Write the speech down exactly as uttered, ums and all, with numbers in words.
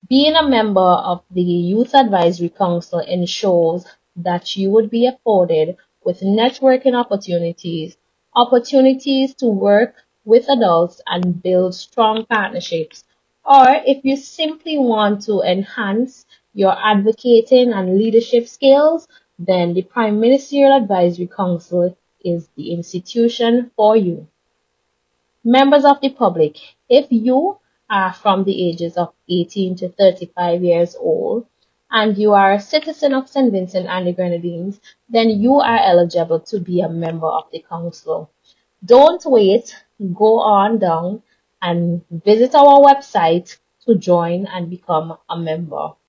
Being a member of the Youth Advisory Council ensures that you would be afforded with networking opportunities, opportunities to work with adults and build strong partnerships. Or if you simply want to enhance your advocating and leadership skills, then the Prime Ministerial Advisory Council is the institution for you. Members of the public, if you are from the ages of eighteen to thirty-five years old and you are a citizen of Saint Vincent and the Grenadines, then you are eligible to be a member of the council. Don't wait, go on down and visit our website to join and become a member.